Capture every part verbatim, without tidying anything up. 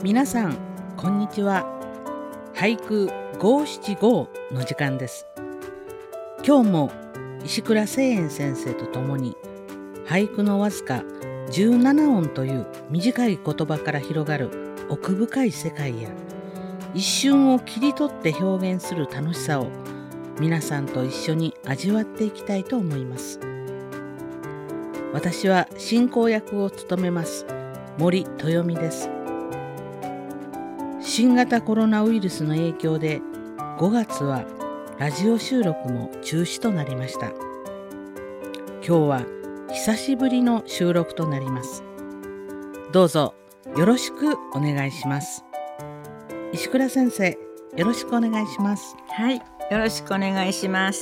皆さんこんにちは。俳句五七五の時間です。今日も石倉清園先生とともに俳句のわずかじゅうなな音という短い言葉から広がる奥深い世界や一瞬を切り取って表現する楽しさを皆さんと一緒に味わっていきたいと思います。私は進行役を務めます森豊美です。新型コロナウイルスの影響でごがつはラジオ収録も中止となりました。今日は久しぶりの収録となります。どうぞよろしくお願いします。石倉先生、よろしくお願いします。 はい、よろしくお願いします。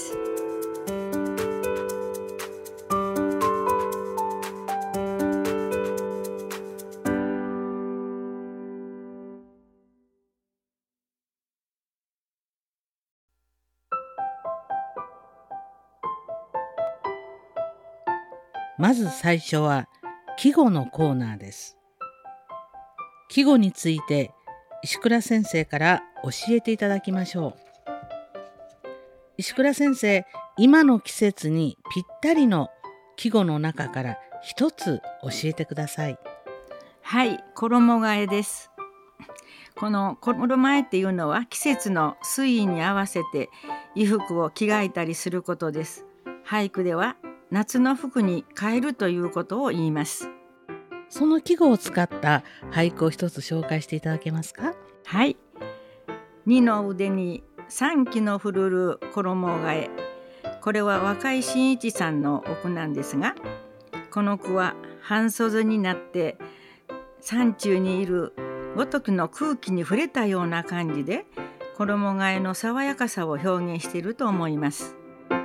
まず最初は季語のコーナーです。季語について石倉先生から教えていただきましょう。石倉先生、今の季節にぴったりの季語の中から一つ教えてください。 はい、衣替えです。この衣替えっていうのは季節の推移に合わせて衣服を着替えたりすることです。俳句では夏の服に変えるということを言います。 その季語を使った俳句を一つ紹介していただけますか？ はい。二の腕に三機のふるる衣替え。これは若井真一さんのお句なんですが、この句は半袖になって山中にいるごとくの空気に触れたような感じで衣替えの爽やかさを表現していると思います。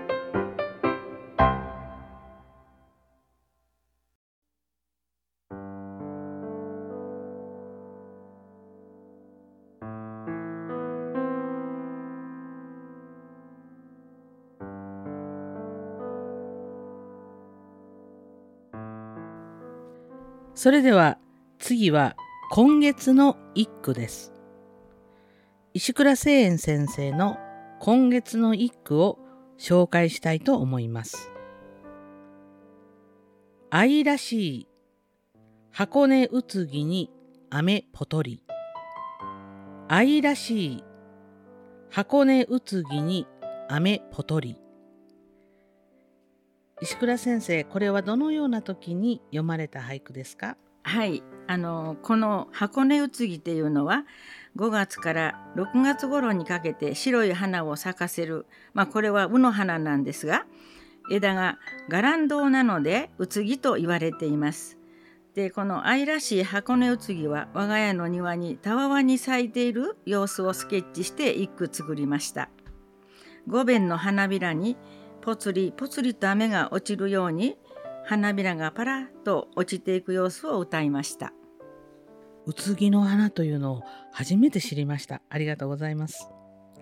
それでは次は今月の一句です。石倉清園先生の今月の一句を紹介したいと思います。愛らしい箱根うつぎに雨ぽとり。愛らしい箱根うつぎに雨ぽとり。石倉先生、これはどのような時に読まれた俳句ですか？ はい、あのこの箱根うつぎっていうのはごがつからろくがつ頃にかけて白い花を咲かせる、まあ、これは卯の花なんですが、枝が伽藍堂なのでうつぎと言われています。で、この愛らしい箱根うつぎは我が家の庭にたわわに咲いている様子をスケッチして一句作りました。五弁の花びらにぽつりぽつりと雨が落ちるように花びらがパラッと落ちていく様子を歌いました。 うつぎの花というのを初めて知りました。ありがとうございます。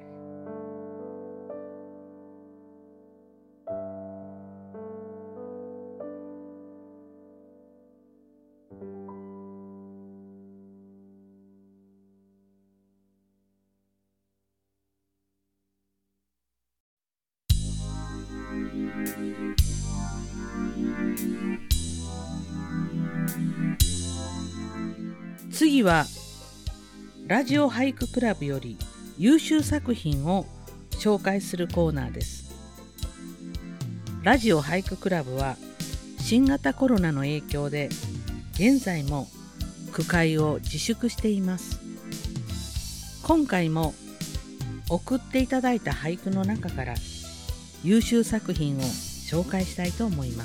次はラジオ俳句クラブより優秀作品を紹介するコーナーです。ラジオ俳句クラブは新型コロナの影響で現在も句会を自粛しています。今回も送っていただいた俳句の中から優秀作品を紹介したいと思います。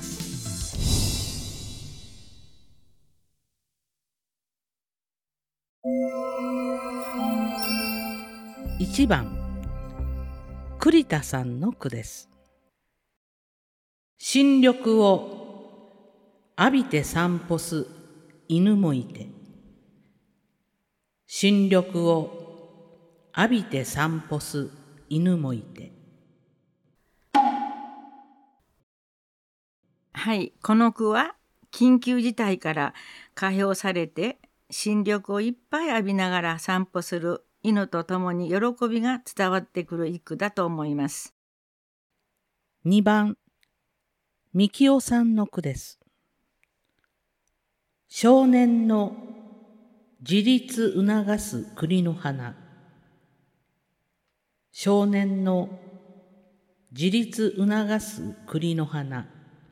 いちばん、栗田さんの句です。新緑を浴びて散歩す犬もいて。新緑を浴びて散歩す犬もいて。 はい、この句は緊急事態から解放されて新緑をいっぱい浴びながら散歩する犬とともに喜びが伝わってくる一句だと思います。 にばん、みきおさんの句です。少年の自立促す栗の花。少年の自立促す栗の花。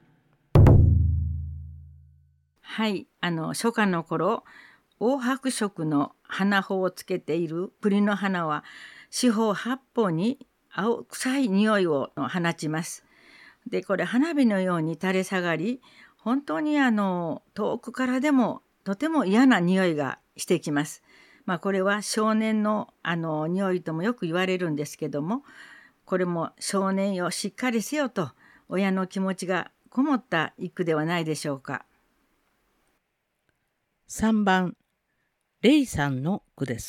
はい、あの初夏の頃、黄白色の花穂をつけている栗の花は四方八方に青臭い匂いを放ちます。で、これ花火のように垂れ下がり、本当にあの遠くからでもとても嫌な匂いがしてきます。まあこれは少年のあの匂いともよく言われるんですけども、これも少年よしっかりせよと親の気持ちがこもった一句ではないでしょうか。 さんばん、レイさんの句です。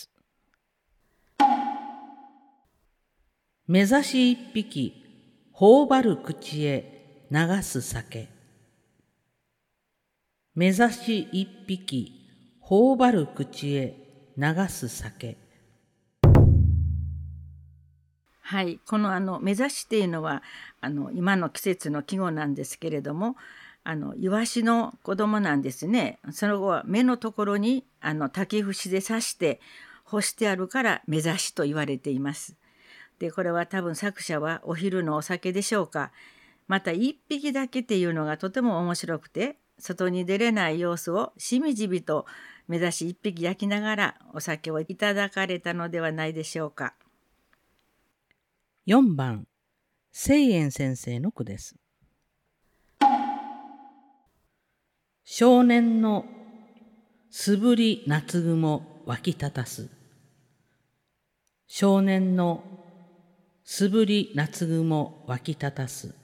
目指し一匹、頬張る口へ流す酒。目指し一匹、頬張る口へ流す酒。 はい、このあの目指しっていうのはあの今の季節の季語なんですけれども、あのイワシの子供なんですね。その後は目のところにあの竹節で刺して干してあるから目指しと言われています。で、これは多分作者はお昼のお酒でしょうか。また一匹だけっていうのがとても面白くて、外に出れない様子をしみじみと目指し一匹焼きながらお酒をいただかれたのではないでしょうか。 よんばん、清円先生の句です。少年のすぶり夏雲湧き立たす。少年のすぶり夏雲湧き立たす。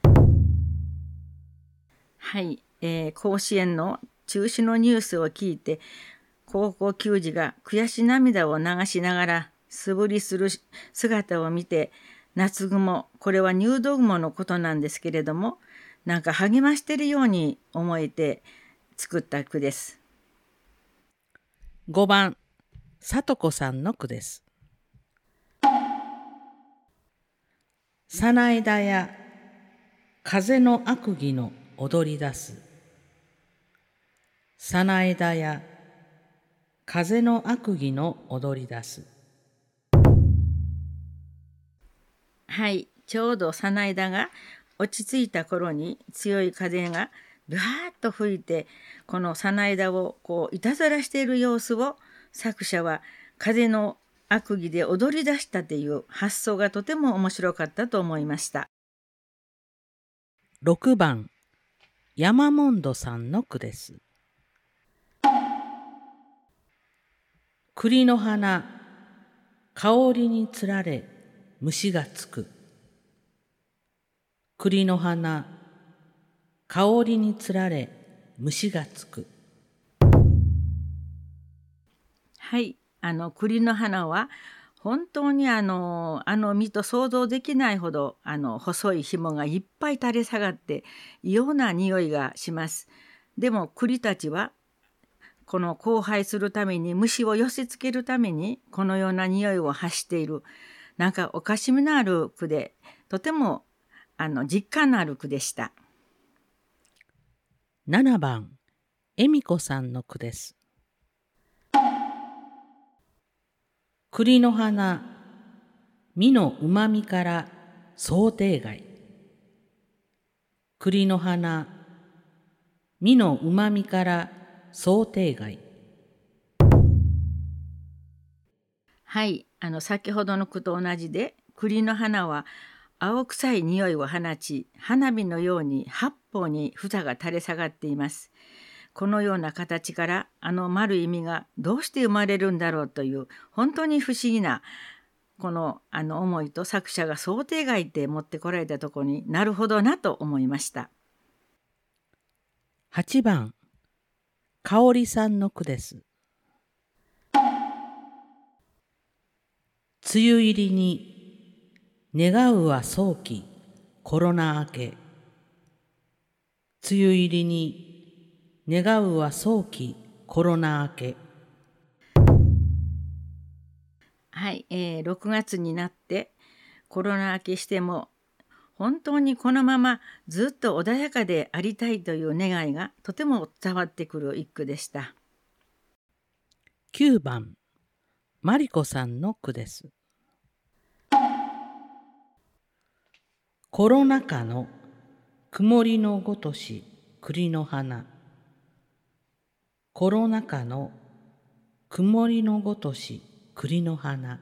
はい、えー、甲子園の中止のニュースを聞いて、高校球児が悔し涙を流しながら素振りする姿を見て、夏雲、これは入道雲のことなんですけれども、なんか励ましているように思えて作った句です。 ごばん、さとこさんの句です。さな枝や風の悪戯の踊り出す。さな枝や風の悪戯の踊り出す。 はい、ちょうどさな枝が落ち着いた頃に強い風がビャーッと吹いて、このさな枝をこういたずらしている様子を作者は風の悪戯で踊り出したという発想がとても面白かったと思いました。 ろくばん、山もんどさんの句です。栗の花、香りにつられ虫がつく。栗の花、香りにつられ虫がつく。 はい、あの栗の花は本当にあのあの実と想像できないほどあの細い紐がいっぱい垂れ下がって異様な匂いがします。でも栗たちはこの交配するために、虫を寄せつけるためにこのような匂いを発している、なんかおかしみのある句で、とてもあの実感のある句でした。 ななばん、えみこさんの句です。栗の花、実のうまみから想定外。栗の花、実のうまみから想定外。 はい、あの先ほどの句と同じで、栗の花は青臭い匂いを放ち、花火のように八方に房が垂れ下がっています。このような形からあの丸い実がどうして生まれるんだろうという、本当に不思議なこのあの思いと、作者が想定外って持ってこられたところになるほどなと思いました。 はちばん、かおりさんの句です。梅雨入りに願うは早期コロナ明け。梅雨入りに願うは早期コロナ明け。 はい、えー、ろくがつになってコロナ明けしても本当にこのままずっと穏やかでありたいという願いがとても伝わってくる一句でした。 きゅうばんマリコさんの句です。コロナ禍の曇りのごとし栗の花。コロナ禍の曇りのごとし栗の花。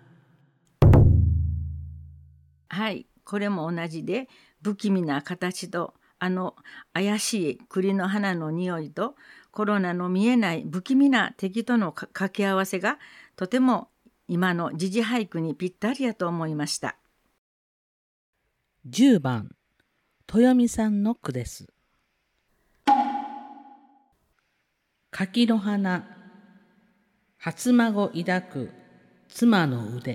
はい、これも同じで不気味な形とあの怪しい栗の花の匂いとコロナの見えない不気味な敵との掛け合わせがとても今の時事俳句にぴったりやと思いました。 じゅうばん豊美さんの句です。柿の花、初孫抱く妻の腕。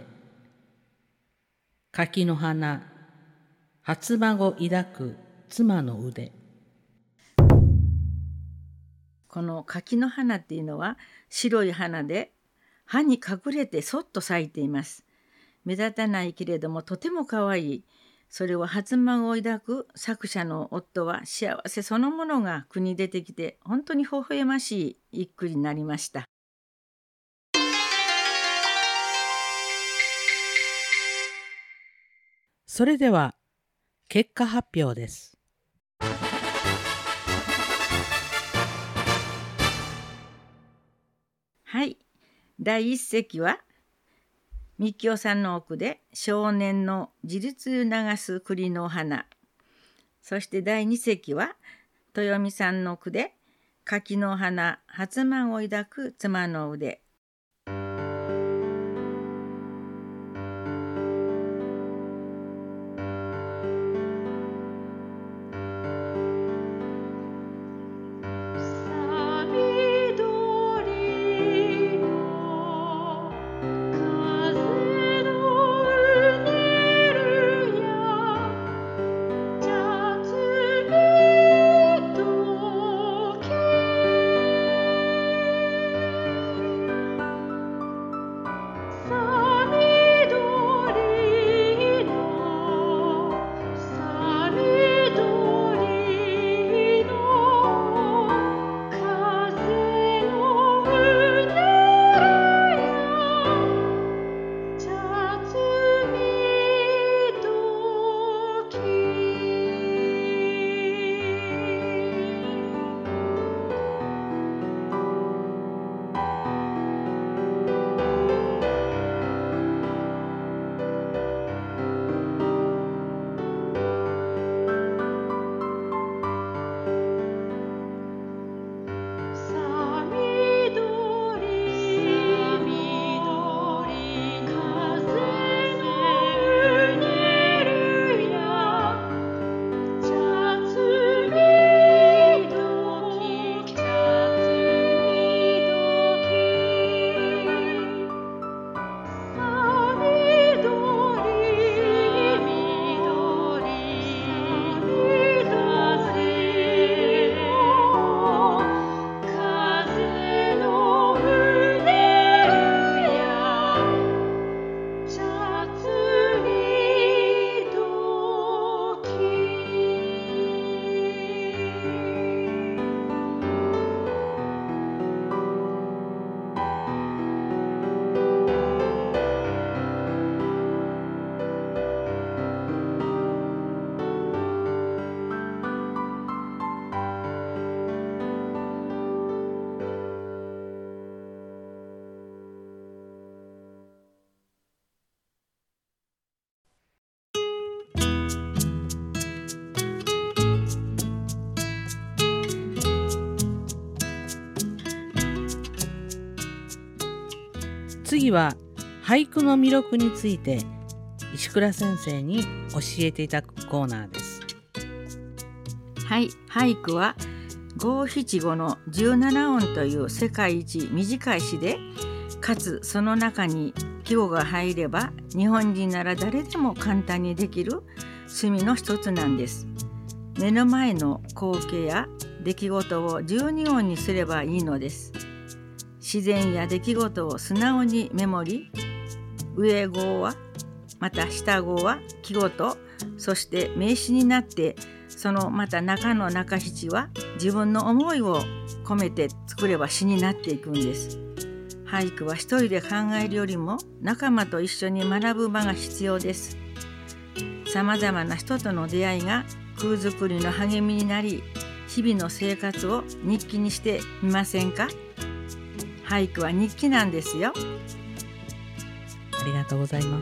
柿の花、初孫抱く妻の腕。 この柿の花っていうのは白い花で葉に隠れてそっと咲いています。目立たないけれどもとても可愛い。それを初孫を抱く作者の夫は幸せそのものが句に出てきて本当に微笑ましい一句になりました。 それでは結果発表です。 はい、だいいっ席はみきおさんの句で少年の自立流す栗の花。そしてだいに席は豊美さんの句で柿の花、初孫を抱く妻の腕。 次は俳句の魅力について石倉先生に教えていただくコーナーです。 はい、俳句は五七五のじゅうなな音という世界一短い詩で、かつその中に季語が入れば日本人なら誰でも簡単にできる趣味の一つなんです。目の前の光景や出来事をじゅうに音にすればいいのです。自然や出来事を素直にメモり、 上語はまた下語は季語と、そして名詞になって、そのまた中の中七は自分の思いを込めて作れば詩になっていくんです。俳句は一人で考えるよりも仲間と一緒に学ぶ場が必要です。さまざまな人との出会いが句作りの励みになり、日々の生活を日記にしてみませんか？俳句は日記なんですよ。 ありがとうございます。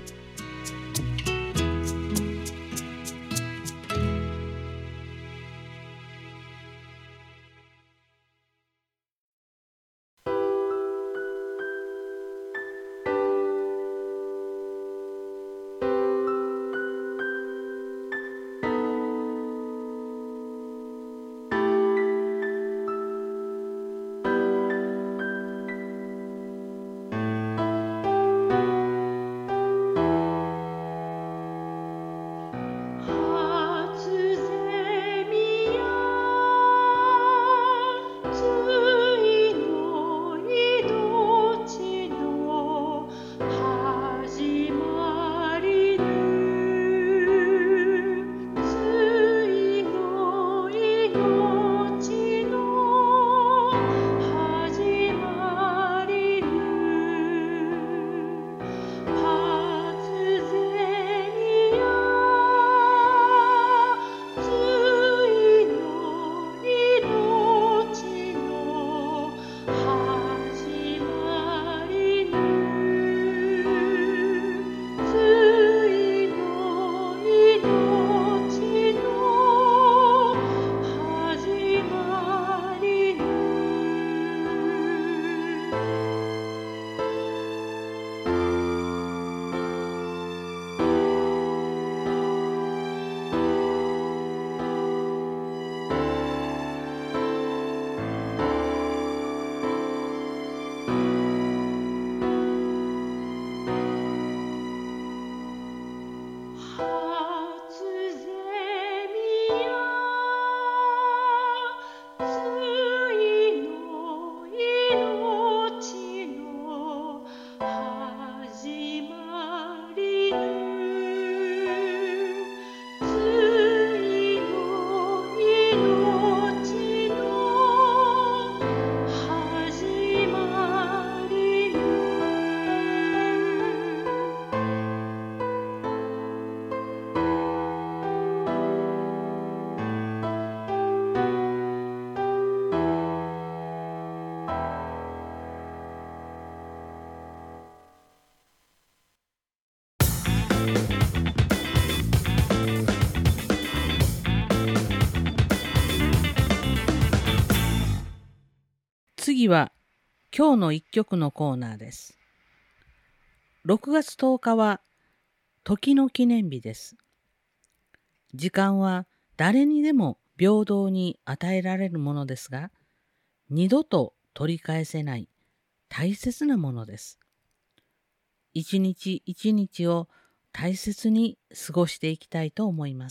次は今日の一曲のコーナーです。ろくがつとおかは時の記念日です。時間は誰にでも平等に与えられるものですが、二度と取り返せない大切なものです。一日一日を大切に過ごしていきたいと思います。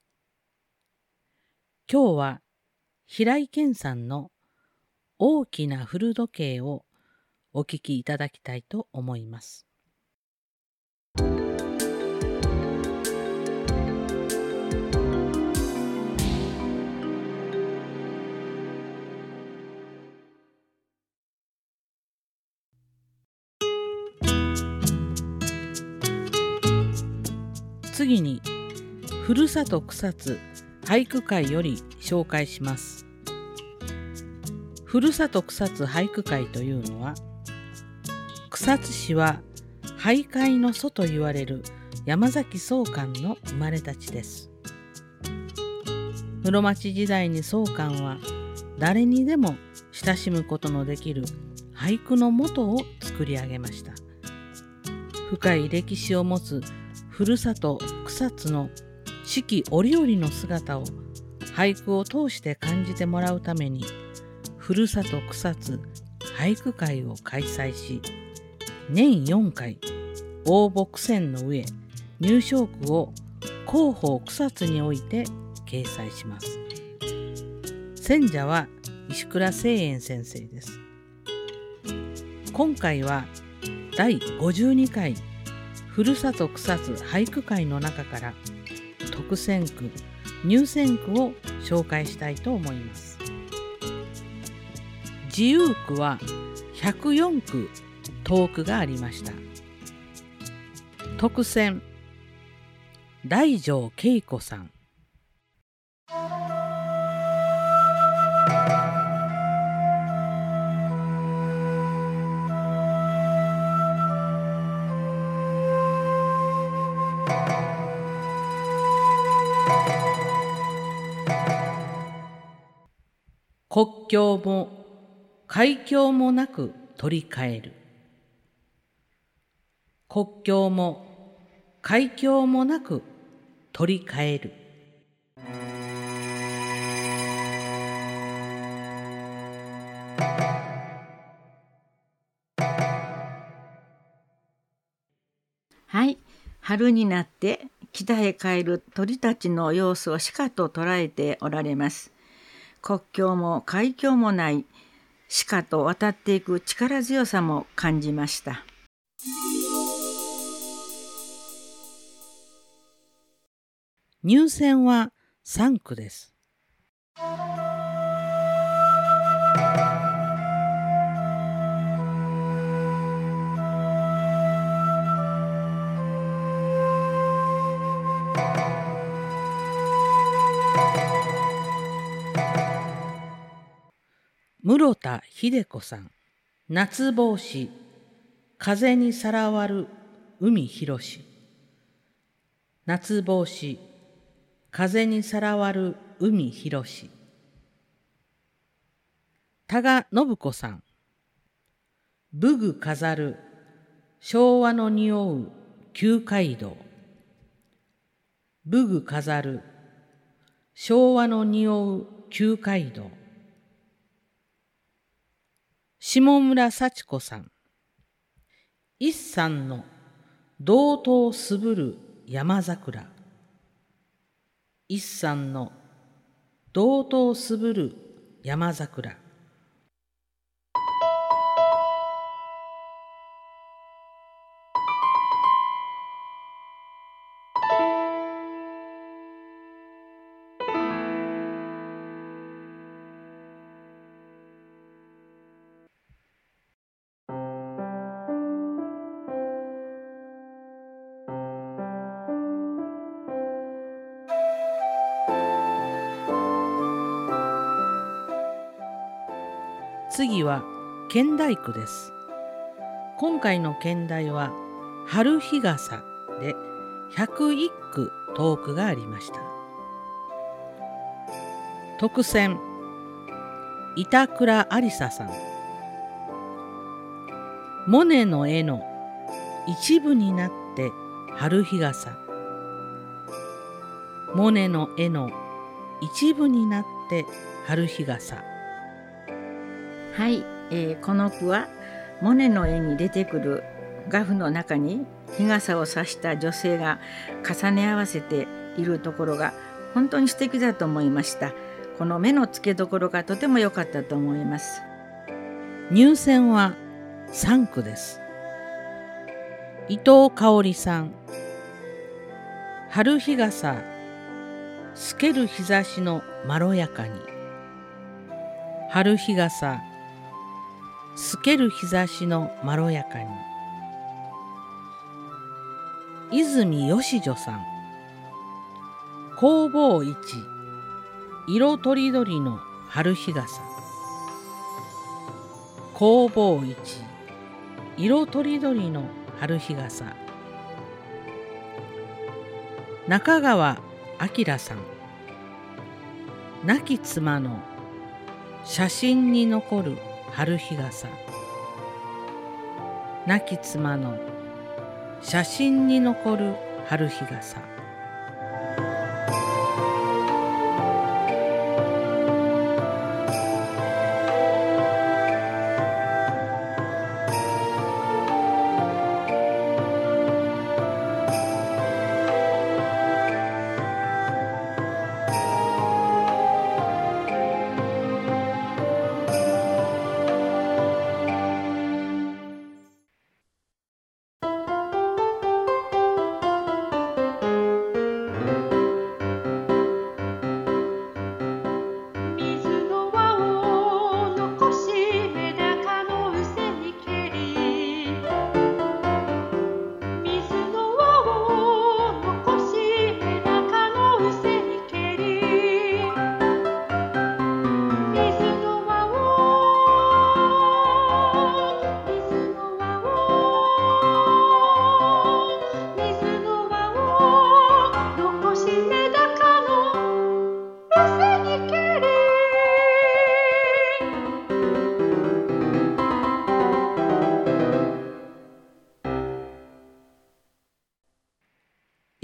今日は平井堅さんの大きな古時計をお聞きいただきたいと思います。次に、ふるさと草津俳句会より紹介します。ふるさと草津俳句会というのは、草津市は俳諧の祖と言われる山崎宗寛の生まれた地です。室町時代に宗寛は誰にでも親しむことのできる俳句の元を作り上げました。深い歴史を持つふるさと草津の四季折々の姿を俳句を通して感じてもらうために、ふるさと草津俳句会を開催し、年よんかい応募苦戦の上、入賞句を広報草津において掲載します。選者は石倉清円先生です。今回はだいごじゅうにかいふるさと草津俳句会の中から特選句、入選句を紹介したいと思います。自由句はひゃくよんく投句がありました。特選、大城恵子さん。国境も海峡もなく取り替える。国境も海峡もなく取り替える。 はい、春になって北へ帰る鳥たちの様子をしかと捉えておられます。国境も海峡もない鹿と渡っていく力強さも感じました。 入選はさんくです。室田秀子さん。夏帽子、風にさらわる海広し。夏帽子、風にさらわる海広し。多賀信子さん。武具飾る昭和の匂う旧街道。武具飾る昭和の匂う旧街道。下村幸子さん。一山の道東すぶる山桜。一山の道東すぶる山桜。次は兼題句です。今回の兼題は春日傘でひゃくいっく投句がありました。特選、板倉ありささん。モネの絵の一部になって春日傘。モネの絵の一部になって春日傘。 はい、えー、この句はモネの絵に出てくる画布の中に日傘を差した女性が重ね合わせているところが本当に素敵だと思いました。この目の付けどころがとても良かったと思います。 入選はさんくです。伊藤香織さん。春日傘透ける日差しのまろやかに。春日傘透ける日差しのまろやかに。泉義女さん。弘法一色とりどりの春日傘。弘法一色とりどりの春日傘。中川明さん。亡き妻の写真に残る春日傘。亡き妻の写真に残る春日傘。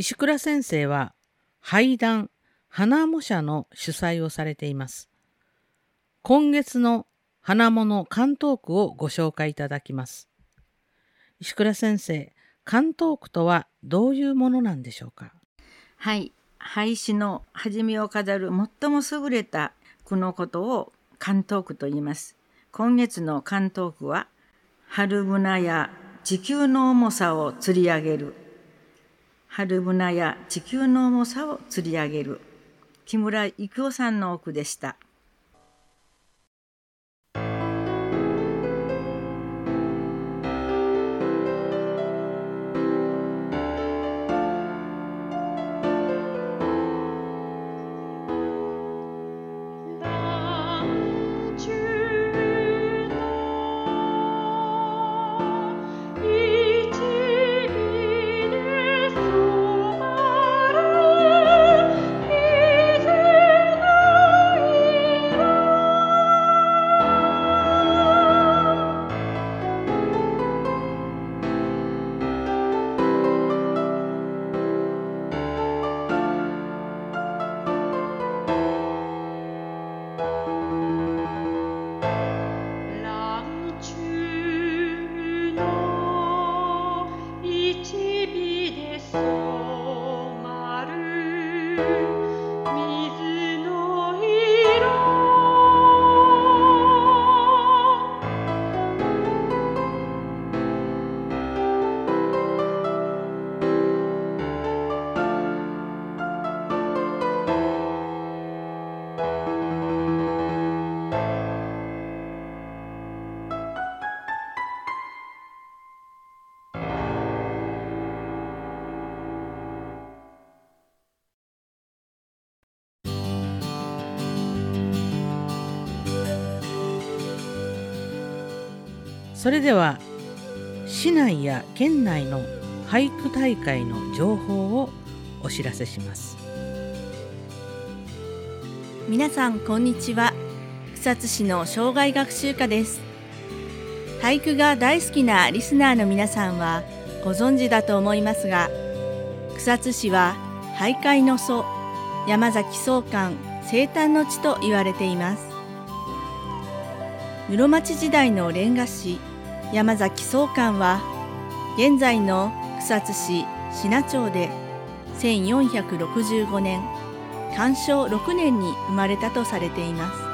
石倉先生は俳談花模写の主催をされています。今月の花物関東句をご紹介いただきます。石倉先生、関東句とはどういうものなんでしょうか。 はい、俳詩の始めを飾る最も優れた句のことを関東句と言います。今月の関東句は、春船や地球の重さを釣り上げる。春船や地球の重さを釣り上げる。木村郁夫さんの句でした。 それでは市内や県内の俳句大会の情報をお知らせします。 皆さんこんにちは。草津市の生涯学習課です。俳句が大好きなリスナーの皆さんはご存知だと思いますが、草津市は俳諧の祖、山崎宗寛生誕の地と言われています。室町時代のlen画師山崎宗寛は現在の草津市信名町でせんよんひゃくろくじゅうごねん寛正ろくねんに生まれたとされています。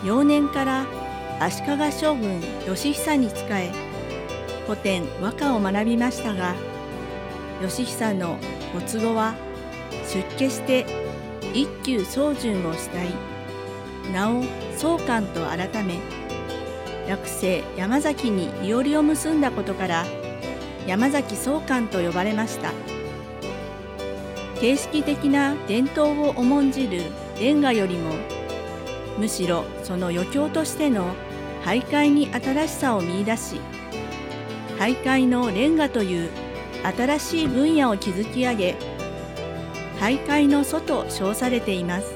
幼年から足利将軍義久に仕え、古典和歌を学びましたが、義久の没後は出家して一休宗純をしたい、名を宗寛と改め、略姓山崎にいおりを結んだことから山崎宗寛と呼ばれました。形式的な伝統を重んじるlen画よりも、むしろその余興としての俳諧に新しさを見出し、俳諧のlen画という新しい分野を築き上げ、俳諧の祖と称されています。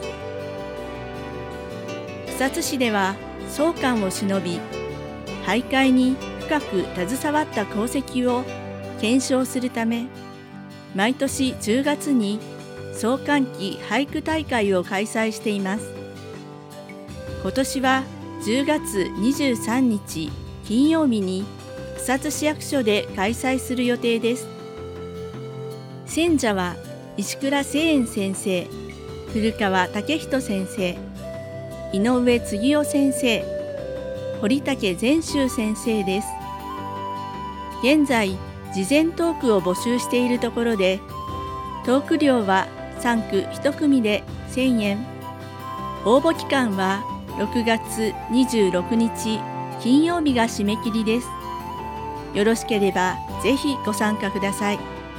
草津市では宗寛を偲び、俳諧に深く携わった功績を検証するため、毎年じゅうがつに宗寛期俳句大会を開催しています。今年はじゅうがつにじゅうさんにち金曜日に草津市役所で開催する予定です。選者は石倉清園先生、古川武人先生、井上次夫先生、堀竹全秀先生です。現在、事前トークを募集しているところで、トーク料はさんくいち組でせんえん。応募期間はろくがつにじゅうろくにち金曜日が締め切りです。よろしければぜひご参加ください。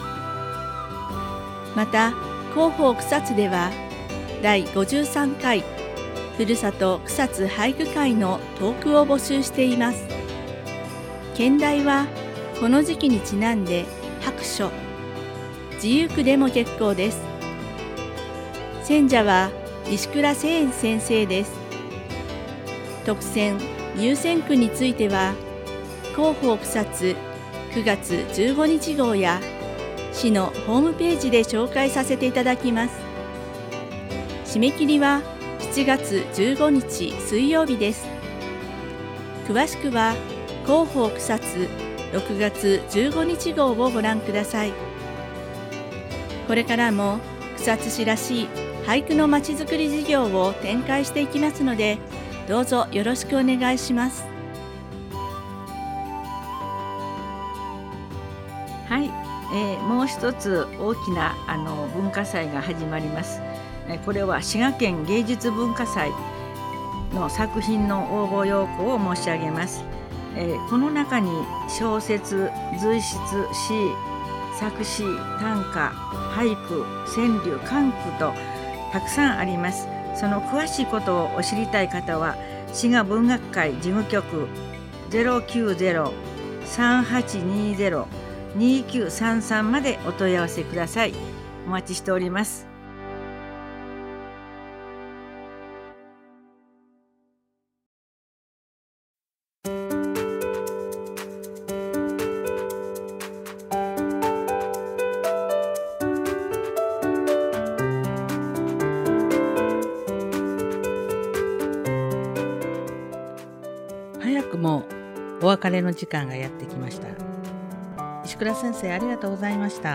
また、広報草津ではだいごじゅうさんかいふるさと草津俳句会のトークを募集しています。兼題はこの時期にちなんで白書、自由句でも結構です。選者は石倉清園先生です。特選・入選句については広報草津くがつじゅうごにち号や市のホームページで紹介させていただきます。締め切りはしちがつじゅうごにち水曜日です。詳しくは広報草津ろくがつじゅうごにち号をご覧ください。これからも草津市らしい俳句のまちづくり事業を展開していきますので、どうぞよろしくお願いします。 はい、えー、もう一つ大きなあの文化祭が始まります。えー、これは滋賀県芸術文化祭の作品の応募要項を申し上げます。えー、この中に小説、随筆、詩、作詩、短歌、俳句、川柳、漢句とたくさんあります。その詳しいことをお知りたい方は滋賀文学会事務局 ゼロきゅうゼロ さんはちにゼロ にきゅうさんさんまでお問い合わせください。お待ちしております。 早くもお別れの時間がやってきました。石倉先生、ありがとうございました。 はい、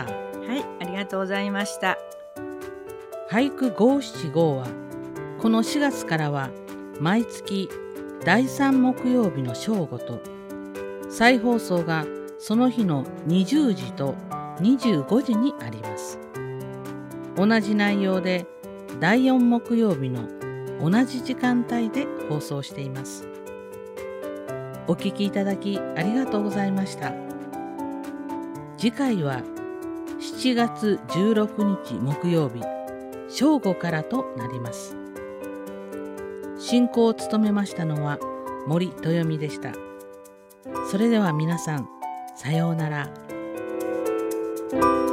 ありがとうございました。 俳句ごしちごはこのしがつからは毎月だいさん木曜日の正午と、再放送がその日のにじゅうじとにじゅうごじにあります。同じ内容でだいよん木曜日の同じ時間帯で放送しています。お聞きいただきありがとうございました。次回はしちがつじゅうろくにち木曜日正午からとなります。進行を務めましたのは森豊美でした。それでは皆さん、さようなら。